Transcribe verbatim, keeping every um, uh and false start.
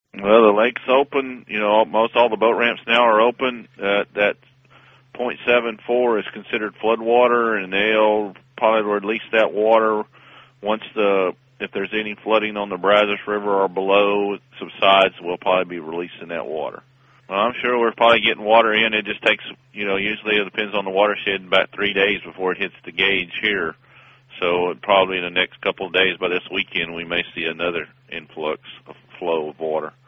Well, the lake's open. You know, most all the boat ramps now are open. Uh, that point seven four is considered floodwater, and they'll probably release that water once the if there's any flooding on the Brazos River or below subsides. We'll probably be releasing that water. Well, I'm sure we're probably getting water in. It just takes, you know, usually it depends on the watershed, about three days before it hits the gauge here. So probably in the next couple of days, by this weekend, we may see another influx of flow of water.